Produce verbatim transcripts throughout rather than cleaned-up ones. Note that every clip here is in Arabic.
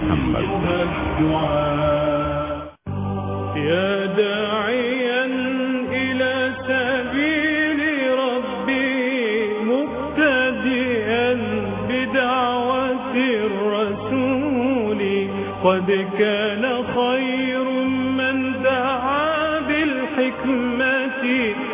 محمد. يا داعيا إلى سبيل ربي مبتدئا بدعوة الرسول قد كان خير من دعا بالحكمة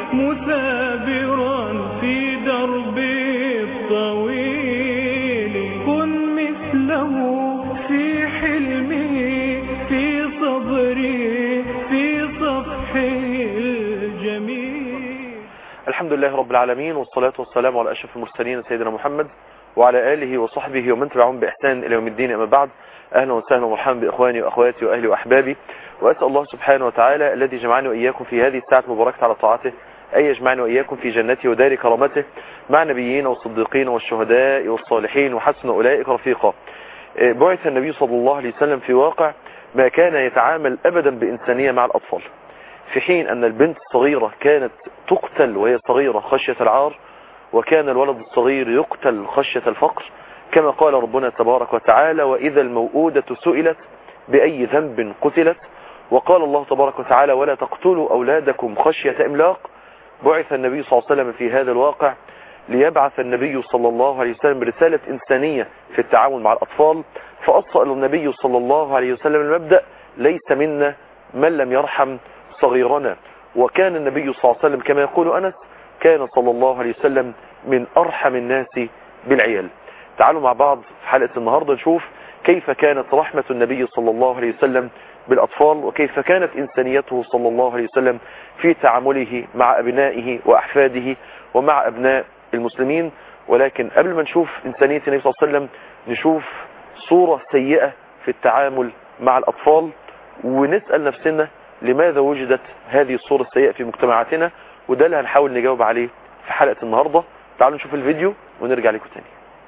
مثابرا في دربه الطويل كن مثله في حلمه في صبره في صفحه الجميل. الحمد لله رب العالمين، والصلاة والسلام على أشرف المرسلين سيدنا محمد وعلى آله وصحبه ومن تبعهم بإحسان إلى يوم الدين. أما بعد، أهلا وسهلا ومرحبا بإخواني وأخواتي وأهلي وأحبابي، وأسأل الله سبحانه وتعالى الذي جمعني وإياكم في هذه الساعة المباركة على طاعته أن يجمعني وإياكم في جنته ودار كرامته مع النبيين والصديقين والشهداء والصالحين وحسن أولئك رفيقا. بعث النبي صلى الله عليه وسلم في واقع ما كان يتعامل أبدا بإنسانية مع الأطفال، في حين أن البنت الصغيرة كانت تقتل وهي صغيرة خشية العار، وكان الولد الصغير يقتل خشية الفقر، كما قال ربنا تبارك وتعالى: وإذا الموءودة سئلت بأي ذنب قتلت. وقال الله تبارك وتعالى: ولا تقتلوا أولادكم خشية إملاق. بعث النبي صلى الله عليه وسلم في هذا الواقع ليبعث النبي صلى الله عليه وسلم رسالة إنسانية في التعامل مع الأطفال، فأصل النبي صلى الله عليه وسلم المبدأ: ليس منا من لم يرحم صغيرنا. وكان النبي صلى الله عليه وسلم كما يقول أنس كان صلى الله عليه وسلم من أرحم الناس بالعيال. تعالوا مع بعض في حلقة النهاردة نشوف كيف كانت رحمة النبي صلى الله عليه وسلم بالأطفال، وكيف كانت إنسانيته صلى الله عليه وسلم في تعامله مع أبنائه وأحفاده ومع أبناء المسلمين. ولكن قبل ما نشوف إنسانية النبي صلى الله عليه وسلم نشوف صورة سيئة في التعامل مع الأطفال، ونسأل نفسنا لماذا وجدت هذه الصورة السيئة في مجتمعاتنا، وده اللي هنحاول نجاوب عليه في حلقة النهاردة. تعالوا نشوف الفيديو ونرجع لكم تاني.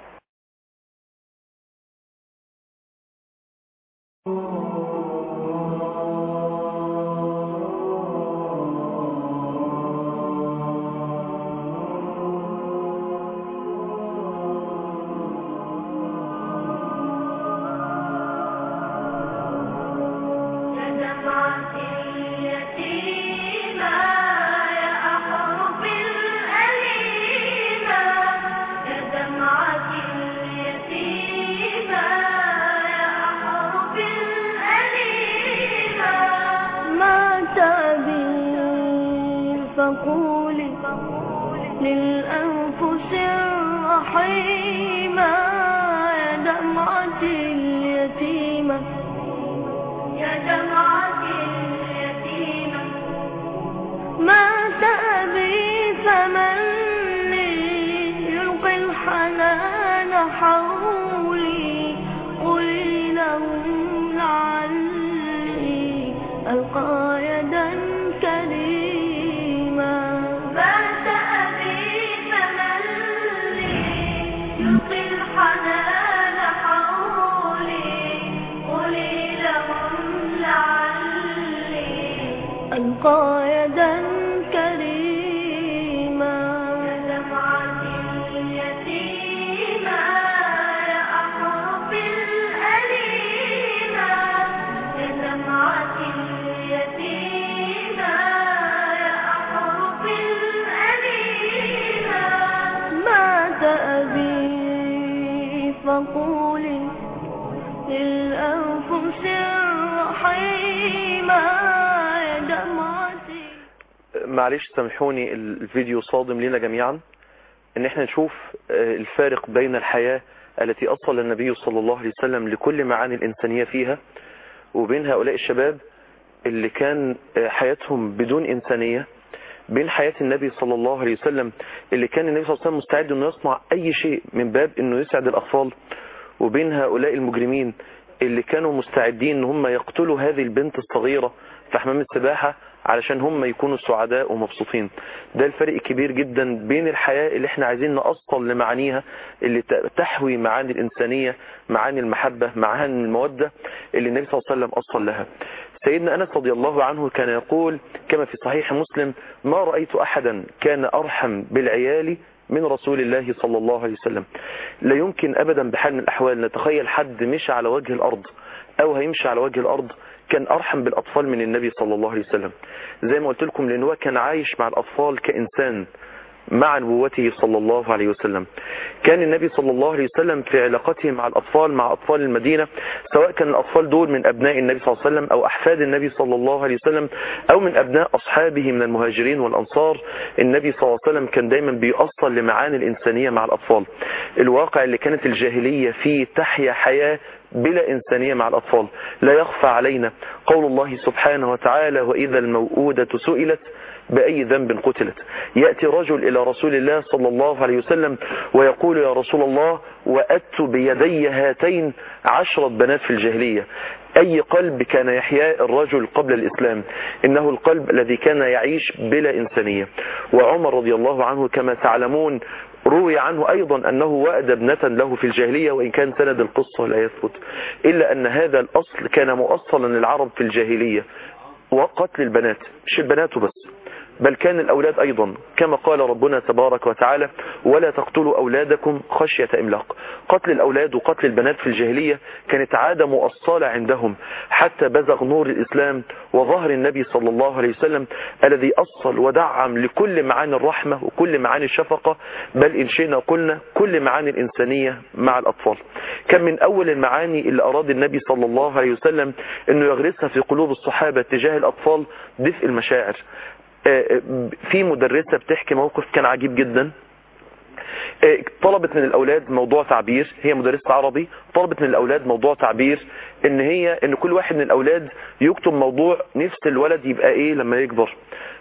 فقولي للأنفس الرحيمة يا دمعة اليتيمة يا دمعة اليتيمة ما تأبي فمن لي يلقي الحنان حولي قولي لهم لعلي ألقى يدا كريما ما تأبي فمن لي يلقي الحنان حولي قولي لهم لعلي ألقى يدا كريما يا دمعة اليتيمة يا أحرف الأليمة يا دمعة اليتيمة يا أحرف الأليمة ما تأبي فقولي للأنفس الرحيمة يا دمعتي. معلش سامحوني، الفيديو صادم لنا جميعا، ان احنا نشوف الفارق بين الحياة التي أصل النبي صلى الله عليه وسلم لكل معاني الإنسانية فيها، وبين هؤلاء الشباب اللي كان حياتهم بدون إنسانية، بين حياة النبي صلى الله عليه وسلم اللي كان النبي صلى الله عليه وسلم مستعد انه يصنع اي شيء من باب انه يسعد الأطفال، وبين هؤلاء المجرمين اللي كانوا مستعدين ان هم يقتلوا هذه البنت الصغيرة في حمام السباحة علشان هم يكونوا سعداء ومبسوطين. ده الفرق كبير جدا بين الحياة اللي احنا عايزين نأصل لمعانيها، اللي تحوي معاني الإنسانية، معاني المحبة، معاني المودة اللي النبي صلى الله عليه وسلم أصل لها. سيدنا أنس رضي الله عنه كان يقول كما في صحيح مسلم: ما رأيت أحدا كان أرحم بالعيال من رسول الله صلى الله عليه وسلم. لا يمكن أبدا بحال من الأحوال نتخيل حد مشى على وجه الأرض او هيمشي على وجه الارض كان ارحم بالاطفال من النبي صلى الله عليه وسلم. زي ما قلت لكم لان هو كان عايش مع الاطفال كانسان مع نبوته صلى الله عليه وسلم. كان النبي صلى الله عليه وسلم في علاقته مع الأطفال مع أطفال المدينة، سواء كان الأطفال دول من أبناء النبي صلى الله عليه وسلم أو أحفاد النبي صلى الله عليه وسلم أو من أبناء أصحابه من المهاجرين والأنصار، النبي صلى الله عليه وسلم كان دايما بيأصل لمعاني الإنسانية مع الأطفال. الواقع اللي كانت الجاهلية فيه تحيا حياة بلا إنسانية مع الأطفال. لا يخفى علينا قول الله سبحانه وتعالى: وإذا الموءودة سئلت بأي ذنب قتلت. يأتي رجل إلى رسول الله صلى الله عليه وسلم ويقول: يا رسول الله، وأت بيدي هاتين عشرة بنات في الجاهلية. أي قلب كان يحيا الرجل قبل الإسلام؟ إنه القلب الذي كان يعيش بلا إنسانية. وعمر رضي الله عنه كما تعلمون روي عنه أيضا أنه وأد ابنة له في الجاهلية، وإن كان سند القصة لا يثبت، إلا أن هذا الأصل كان مؤصلا للعرب في الجاهلية، وقتل البنات، مش البنات بس بل كان الأولاد أيضا، كما قال ربنا تبارك وتعالى: ولا تقتلوا أولادكم خشية إملاق. قتل الأولاد وقتل البنات في الجاهلية كانت عادة مؤصلة عندهم، حتى بزغ نور الإسلام وظهر النبي صلى الله عليه وسلم الذي أصل ودعم لكل معاني الرحمة وكل معاني الشفقة، بل إن شئنا قلنا كل معاني الإنسانية مع الأطفال. كان من أول المعاني اللي أراد النبي صلى الله عليه وسلم أنه يغرسها في قلوب الصحابة تجاه الأطفال دفء المشاعر. في مدرسة بتحكي موقف كان عجيب جدا. طلبت من الأولاد موضوع تعبير، هي مدرسة عربي، طلبت من الأولاد موضوع تعبير ان هي ان كل واحد من الأولاد يكتب موضوع نفس الولد يبقى ايه لما يكبر.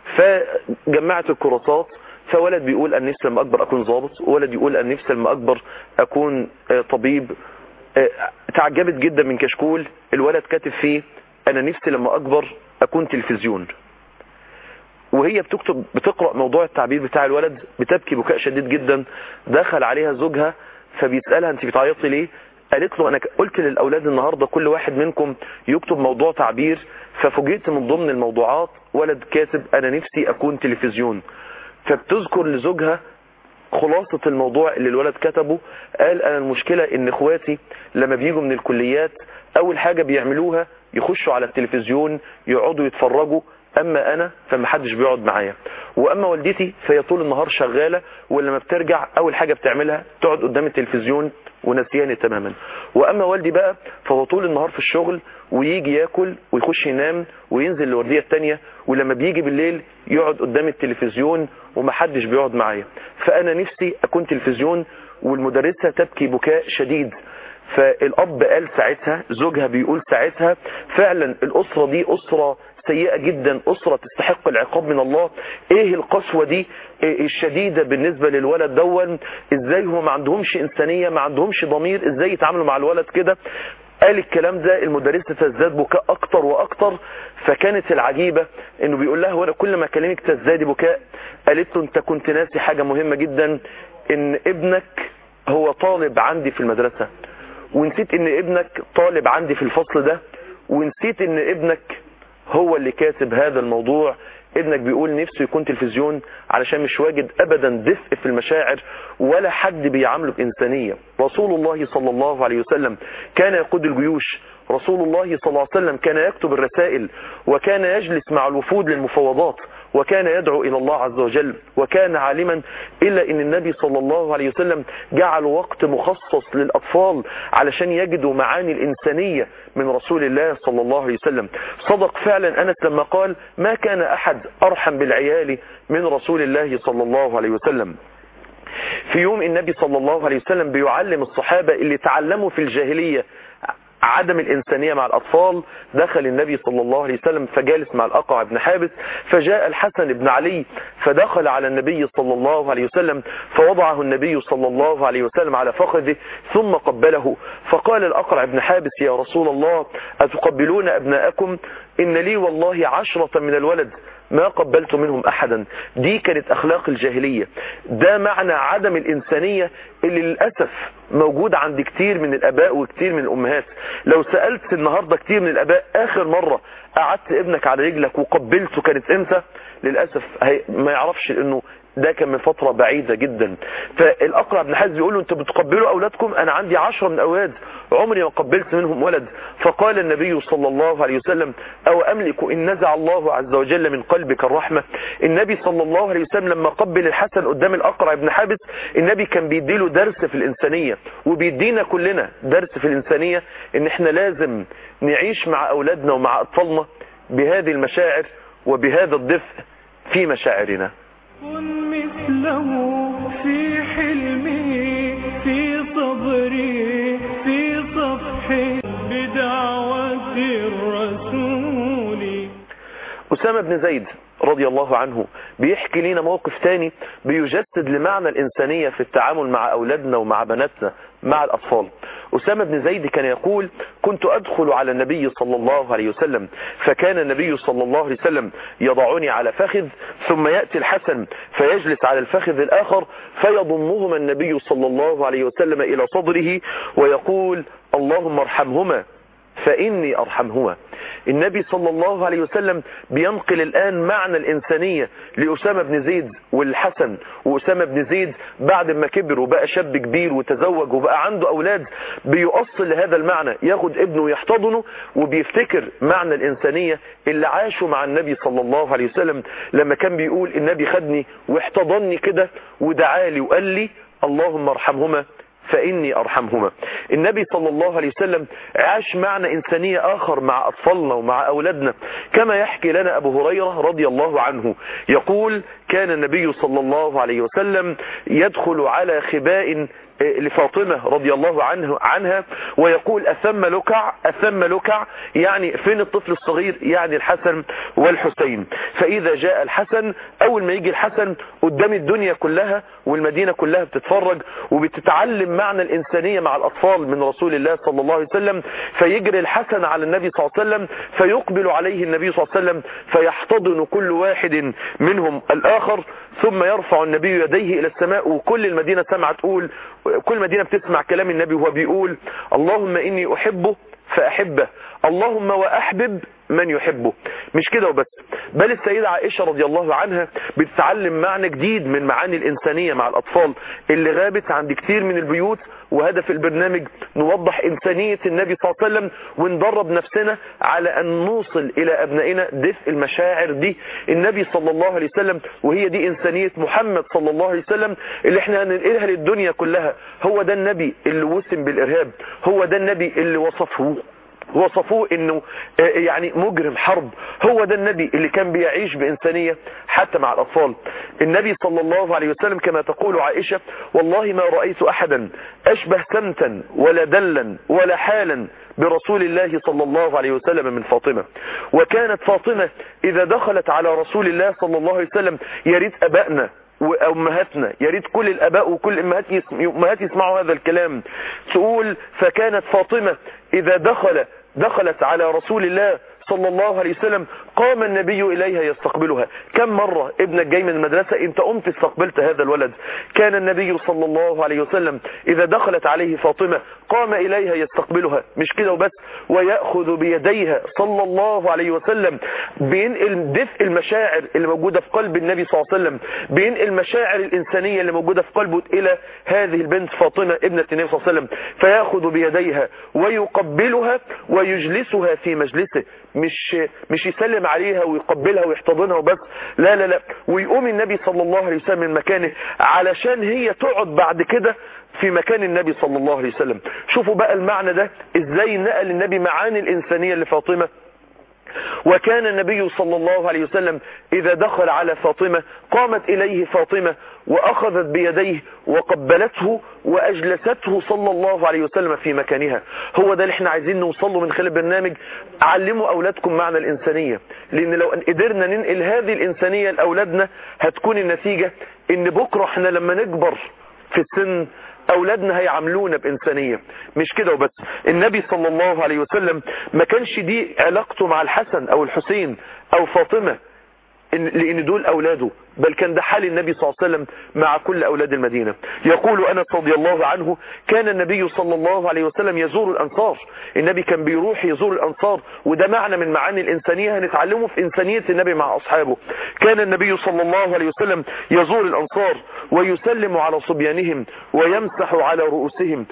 فجمعت الكراسات، فولد بيقول ان نفسي لما اكبر اكون ضابط، وولد يقول ان نفسي لما اكبر اكون طبيب. تعجبت جدا من كشكول الولد كاتب فيه: انا نفسي لما اكبر اكون تلفزيون. وهي بتكتب بتقرأ موضوع التعبير بتاع الولد بتبكي بكاء شديد جدا. دخل عليها زوجها فبيسألها: انت بتعيطي ليه؟ قالت له: انا قلت للأولاد النهاردة كل واحد منكم يكتب موضوع تعبير، ففوجئت من ضمن الموضوعات ولد كاتب انا نفسي اكون تلفزيون. فبتذكر لزوجها خلاصة الموضوع اللي الولد كتبه. قال: انا المشكلة ان اخواتي لما بيجوا من الكليات اول حاجة بيعملوها يخشوا على التلفزيون يقعدوا يتفرجوا، اما انا فما حدش بيقعد معايا، واما والدتي فهي طول النهار شغالة، ولما بترجع اول حاجة بتعملها تقعد قدام التلفزيون ونسياني تماما، واما والدي بقى فهو طول النهار في الشغل ويجي ياكل ويخش ينام وينزل لوردية التانية، ولما بيجي بالليل يقعد قدام التلفزيون ومحدش بيقعد معايا، فانا نفسي اكون تلفزيون. والمدرسة تبكي بكاء شديد. فالاب قال ساعتها، زوجها بيقول ساعتها: فعلا الاسرة دي اسرة سيئة جدا، أسرة تستحق العقاب من الله. ايه القسوة دي الشديدة بالنسبة للولد دون؟ ازاي هم ما عندهمش انسانية، ما عندهمش ضمير، ازاي يتعاملوا مع الولد كده؟ قال الكلام ده، المدرسة تزداد بكاء اكتر واكتر. فكانت العجيبة انه بيقول لها: وانا كل ما اكلمك تزدادي بكاء. قالت له: انت كنت ناسي حاجة مهمة جدا، ان ابنك هو طالب عندي في المدرسة، ونسيت ان ابنك طالب عندي في الفصل ده، ونسيت ان ابنك هو اللي كاتب هذا الموضوع. ابنك بيقول نفسه يكون تلفزيون علشان مش واجد ابدا دفء في المشاعر ولا حد بيعامله بإنسانية. رسول الله صلى الله عليه وسلم كان يقود الجيوش، رسول الله صلى الله عليه وسلم كان يكتب الرسائل، وكان يجلس مع الوفود للمفاوضات، وكان يدعو إلى الله عز وجل، وكان عالما. إلا إن النبي صلى الله عليه وسلم جعل وقت مخصص للأطفال علشان يجدوا معاني الإنسانية من رسول الله صلى الله عليه وسلم. صدق فعلا أنس لما قال: ما كان أحد أرحم بالعيال من رسول الله صلى الله عليه وسلم. في يوم النبي صلى الله عليه وسلم بيعلم الصحابة اللي تعلموا في الجاهلية عدم الإنسانية مع الأطفال. دخل النبي صلى الله عليه وسلم فجالس مع الأقرع بن حابس، فجاء الحسن بن علي فدخل على النبي صلى الله عليه وسلم، فوضعه النبي صلى الله عليه وسلم على فخذه ثم قبله. فقال الأقرع بن حابس: يا رسول الله، أتقبلون أبناءكم؟ إن لي والله عشرة من الولد ما قبلت منهم أحدا. دي كانت أخلاق الجاهلية. ده معنى عدم الإنسانية اللي للأسف موجود عند كتير من الأباء وكتير من الأمهات. لو سألت النهاردة كتير من الأباء آخر مرة قعدت ابنك على رجلك وقبلته كانت امتى؟ للأسف ما يعرفش، لأنه ده كان من فترة بعيدة جدا. فالأقرع بن حازم بيقول له انت بتقبلوا أولادكم؟ أنا عندي عشرة من أولاد عمري ما قبلت منهم ولد. فقال النبي صلى الله عليه وسلم أو أملك إن نزع الله عز وجل من قلبك الرحمة. النبي صلى الله عليه وسلم لما قبل الحسن قدام الأقرع بن حابس، النبي كان بيديله درس في الإنسانية، وبيدينا كلنا درس في الإنسانية، إن إحنا لازم نعيش مع أولادنا ومع أطفالنا بهذه المشاعر وبهذا الدفء في مشاعرنا. كن مثله في حلمه، في صبره، في صفحه، بدعوة الرسول. أسامة بن زيد رضي الله عنه بيحكي لنا موقف تاني بيجسد لمعنى الإنسانية في التعامل مع أولادنا ومع بناتنا مع الأطفال. أسامة بن زيد كان يقول كنت أدخل على النبي صلى الله عليه وسلم، فكان النبي صلى الله عليه وسلم يضعني على فخذ، ثم يأتي الحسن فيجلس على الفخذ الآخر، فيضمهما النبي صلى الله عليه وسلم إلى صدره ويقول اللهم ارحمهما فإني أرحمهما. النبي صلى الله عليه وسلم بينقل الآن معنى الإنسانية لأسامة بن زيد والحسن. وأسامة بن زيد بعد ما كبر وبقى شاب كبير وتزوج وبقى عنده أولاد بيؤصل لهذا المعنى، ياخد ابنه ويحتضنه وبيفتكر معنى الإنسانية اللي عاشوا مع النبي صلى الله عليه وسلم، لما كان بيقول النبي خدني واحتضني كده ودعالي وقال لي اللهم ارحمهما فإني أرحمهما. النبي صلى الله عليه وسلم عاش معنى إنسانية آخر مع أطفالنا ومع أولادنا، كما يحكي لنا أبو هريرة رضي الله عنه يقول كان النبي صلى الله عليه وسلم يدخل على خباء لفاطمة رضي الله عنه عنها ويقول أثم لكع أثم لكع، يعني فين الطفل الصغير؟ يعني الحسن والحسين. فإذا جاء الحسن، أول ما يجي الحسن قدام الدنيا كلها والمدينة كلها بتتفرج وبتتعلم معنى الإنسانية مع الأطفال من رسول الله صلى الله عليه وسلم، فيجري الحسن على النبي صلى الله عليه وسلم فيقبل عليه النبي صلى الله عليه وسلم فيحتضن كل واحد منهم الآخر، ثم يرفع النبي يديه إلى السماء، وكل المدينة سمع تقول، كل مدينة بتسمع كلام النبي وهو بيقول اللهم إني أحبه فأحبه، اللهم وأحبب من يحبه. مش كده وبس، بل السيدة عائشة رضي الله عنها بتتعلم معنى جديد من معاني الإنسانية مع الأطفال اللي غابت عند كتير من البيوت، وهدف البرنامج نوضح إنسانية النبي صلى الله عليه وسلم وندرب نفسنا على أن نوصل إلى أبنائنا دفء المشاعر دي. النبي صلى الله عليه وسلم وهي دي إنسانية محمد صلى الله عليه وسلم اللي احنا هننقلها للدنيا كلها. هو ده النبي اللي وسم بالإرهاب، هو ده النبي اللي وصفه وصفوه انه يعني مجرم حرب، هو ده النبي اللي كان بيعيش بإنسانية حتى مع الأطفال. النبي صلى الله عليه وسلم كما تقول عائشة والله ما رأيت أحدا أشبه سمتا ولا دلا ولا حالا برسول الله صلى الله عليه وسلم من فاطمة. وكانت فاطمة إذا دخلت على رسول الله صلى الله عليه وسلم يريد أبائنا وأمهاتنا، يريد كل الأباء وكل الأمهات يسمعوا هذا الكلام، تقول فكانت فاطمة إذا دخل دخلت على رسول الله صلى الله عليه وسلم قام النبي إليها يستقبلها. كم مرة ابنك جاي من المدرسة انت قمت استقبلت هذا الولد؟ كان النبي صلى الله عليه وسلم إذا دخلت عليه فاطمة قام إليها يستقبلها. مش كده وبس، ويأخذ بيديها صلى الله عليه وسلم، بينقل دفء المشاعر اللي موجودة في قلب النبي صلى الله عليه وسلم، بينقل المشاعر الإنسانية اللي موجودة في قلبه إلى هذه البنت فاطمة ابنة النبي صلى الله عليه وسلم، فيأخذ بيديها ويقبلها ويجلسها في مجلسه. مش مش يسلم عليها ويقبلها ويحتضنها وبس، لا لا لا، ويقوم النبي صلى الله عليه وسلم من مكانه علشان هي تقعد بعد كده في مكان النبي صلى الله عليه وسلم. شوفوا بقى المعنى ده ازاي نقل النبي معاني الإنسانية لفاطمة. وكان النبي صلى الله عليه وسلم إذا دخل على فاطمة قامت إليه فاطمة وأخذت بيديه وقبلته وأجلسته صلى الله عليه وسلم في مكانها. هو ده اللي احنا عايزين نوصله من خلال البرنامج. علموا أولادكم معنى الإنسانية، لأن لو قدرنا ننقل هذه الإنسانية لأولادنا هتكون النتيجة إن بكرة احنا لما نكبر في السن أولادنا هيعاملونا بإنسانية. مش كده وبس، النبي صلى الله عليه وسلم ما كانش دي علاقته مع الحسن أو الحسين أو فاطمة. لأن دول أولاده، بل كان ده حال النبي صلى الله عليه وسلم مع كل أولاد المدينة. يقول أنس رضي الله عنه كان النبي صلى الله عليه وسلم يزور الأنصار. النبي كان بيروح يزور الأنصار، وده معنى من معاني الإنسانية هنتعلمه في إنسانية النبي مع أصحابه. كان النبي صلى الله عليه وسلم يزور الأنصار ويسلم على صبيانهم ويمسح على رؤوسهم.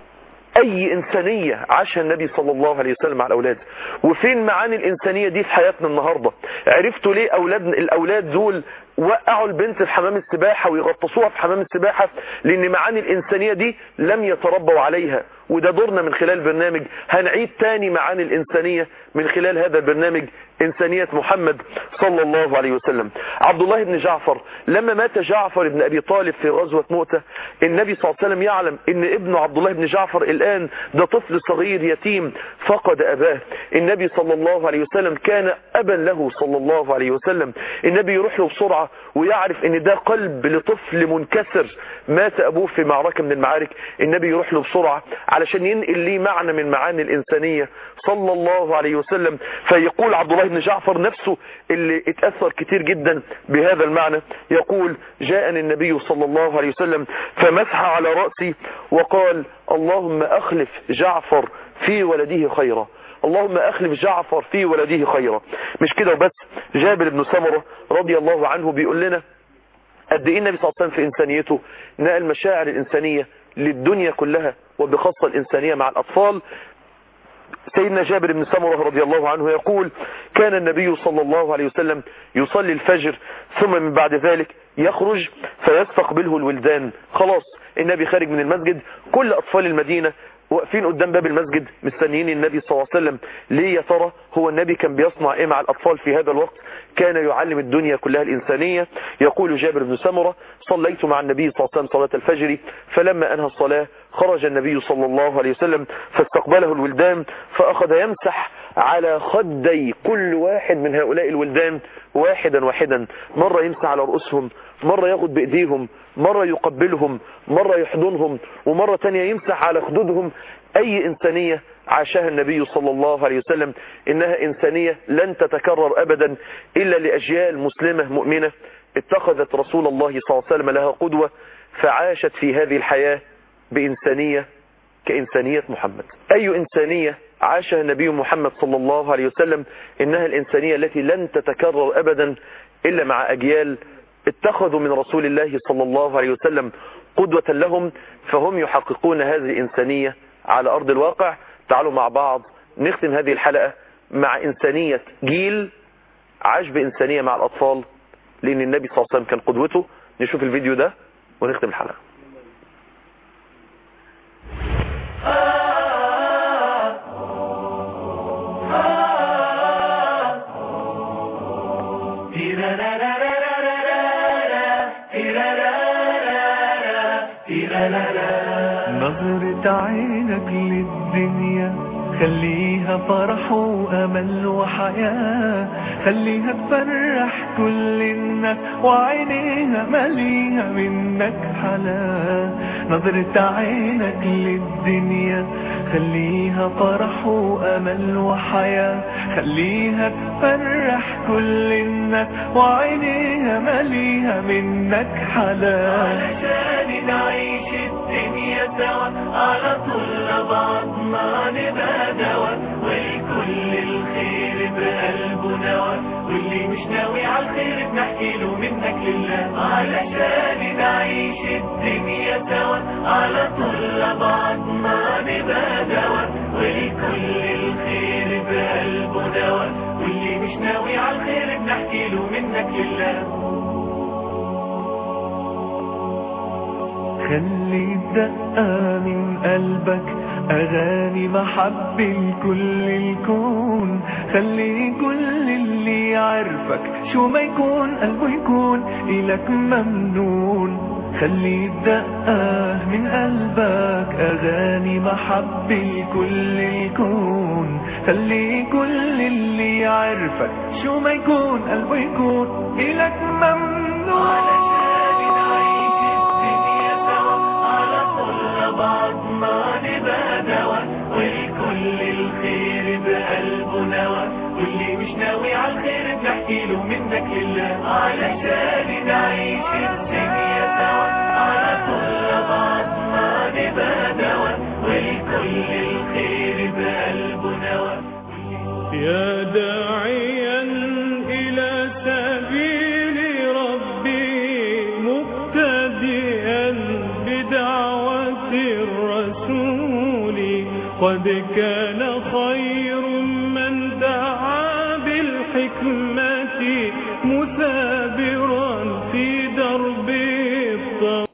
اي انسانية عاشها النبي صلى الله عليه وسلم على الاولاد. وفين معاني الانسانية دي في حياتنا النهاردة؟ عرفتوا ليه اولاد الاولاد دول وقعوا البنت في حمام السباحة ويغطسوها في حمام السباحة؟ لان معاني الانسانية دي لم يتربوا عليها، وده دورنا من خلال برنامج. هنعيد تاني معاني الانسانية من خلال هذا البرنامج، انسانية محمد صلى الله عليه وسلم. عبد الله بن جعفر لما مات جعفر بن ابي طالب في غزوة مؤتة، النبي صلى الله عليه وسلم يعلم ان ابنه عبد الله بن جعفر الان ده طفل صغير يتيم فقد اباه. النبي صلى الله عليه وسلم كان ابا له صلى الله عليه وسلم. النبي يروح له بسرعة ويعرف ان ده قلب لطفل منكسر مات ابوه في معركة من المعارك. النبي يروح له بسرعة علشان ينقل ليه معنى من معاني الانسانية صلى الله عليه وسلم. فيقول عبد الله بن جعفر نفسه اللي اتأثر كتير جدا بهذا المعنى، يقول جاءني النبي صلى الله عليه وسلم فمسح على رأسي وقال اللهم اخلف جعفر في ولده خيرا، اللهم اخلف جعفر في ولده خيرا. مش كده وبس، جابر بن سمرة رضي الله عنه بيقول لنا قد ايه النبي صلى الله عليه وسلم في انسانيته نقل مشاعر الانسانية للدنيا كلها، وبخاصة الانسانية مع الاطفال. سيدنا جابر بن سمرة رضي الله عنه يقول كان النبي صلى الله عليه وسلم يصلي الفجر ثم من بعد ذلك يخرج فيستقبله الولدان. خلاص النبي خارج من المسجد، كل أطفال المدينة واقفين قدام باب المسجد مستنيين النبي صلى الله عليه وسلم. ليه يا ترى؟ هو النبي كان بيصنع ايه مع الأطفال في هذا الوقت؟ كان يعلم الدنيا كلها الإنسانية. يقول جابر بن سمرة صليت مع النبي صلى الله عليه وسلم صلاة الفجر، فلما أنهى الصلاة خرج النبي صلى الله عليه وسلم فاستقبله الولدان فأخذ يمسح على خدي كل واحد من هؤلاء الولدان واحدا واحدا، مرة يمسح على رؤوسهم، مرة ياخد بإيديهم، مرة يقبلهم، مرة يحضنهم، ومرة تانية يمسح على خدودهم. أي إنسانية عاشها النبي صلى الله عليه وسلم، إنها إنسانية لن تتكرر أبدا إلا لأجيال مسلمة مؤمنة اتخذت رسول الله صلى الله عليه وسلم لها قدوة، فعاشت في هذه الحياة بإنسانية كإنسانية محمد. أي إنسانية عاشها النبي محمد صلى الله عليه وسلم، إنها الإنسانية التي لن تتكرر أبدا إلا مع أجيال اتخذوا من رسول الله صلى الله عليه وسلم قدوة لهم، فهم يحققون هذه الإنسانية على أرض الواقع. تعالوا مع بعض نختم هذه الحلقة مع إنسانية جيل عاش بإنسانية مع الأطفال، لأن النبي صلى الله عليه وسلم كان قدوته. نشوف الفيديو ده ونختم الحلقة. نظرة عينك للدنيا خليها فرح وأمل وحياة، خليها تفرح كل الناس وعينيها مليها منك حلا. نظرة عينك للدنيا خليها فرح وأمل وحياة، خليها تفرح كل الناس وعينيها مليها منك حلا. علشان نعيش الدنيا سوا على طول بعضنا نبقى دوا، والكل الخير بقلبه نوى، واللي مش ناوي على الخير بنحكي له منك لله. علشان نعيش الدنيا سوا على طول بعضنا نبقى دوا، والكل الخير بقلبه نوى، واللي مش ناوي على الخير بنحكي له منك لله. خلي الدقة من قلبك أغاني محب لكل الكون، خلي كل اللي يعرفك شو ما يكون قلبه يكون إلك ممنون. خلي الدقة من قلبك أغاني محب لكل الكون، خلي كل اللي يعرفك شو ما يكون قلبه يكون إلك ممنون. بعضنا نبقى دوا، والكل الخير بقلبه نوى، واللي مش ناوي على الخير بنحكي له من منك لله علشان نعيش الدنيا سوا على كل بعضنا نبقى دوا ولكل الخير بقلبه نوى يا داعيا إلى سبيل ربي مقتديا بدعوة الرسول قد كان خير من دعا بالحكمة مثابر